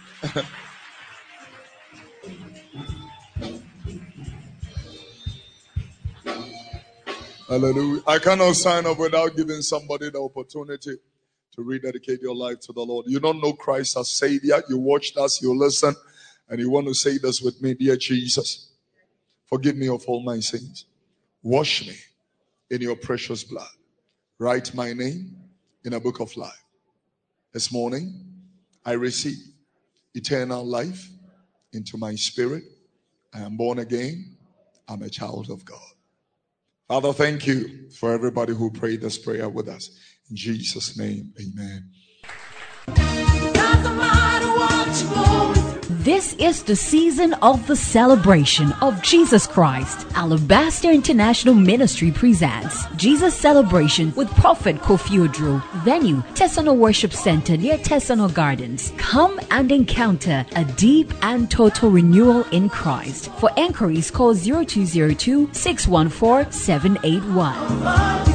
Hallelujah. I cannot sign up without giving somebody the opportunity to rededicate your life to the Lord. You don't know Christ as Savior. You watched us, you listen, and you want to say this with me. Dear Jesus, forgive me of all my sins. Wash me in your precious blood. Write my name in a book of life. This morning, I receive eternal life into my spirit. I am born again. I'm a child of God. Father, thank you for everybody who prayed this prayer with us. In Jesus' name, amen. Doesn't matter what you're going through. This is the season of the celebration of Jesus Christ. Alabaster International Ministry presents Jesus Celebration with Prophet Kofi Odro. Venue, Tesano Worship Center near Tesano Gardens. Come and encounter a deep and total renewal in Christ. For enquiries, call zero two zero two, six one four, seven eight one.